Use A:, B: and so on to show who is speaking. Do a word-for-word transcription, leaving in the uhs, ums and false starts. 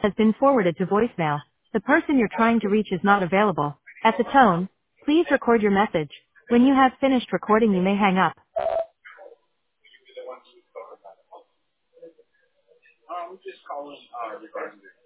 A: has been forwarded to voicemail. The person you're trying to reach is not available. At the tone, please record your message. When you have finished recording, you may hang up.
B: Um, just calling uh, regarding this.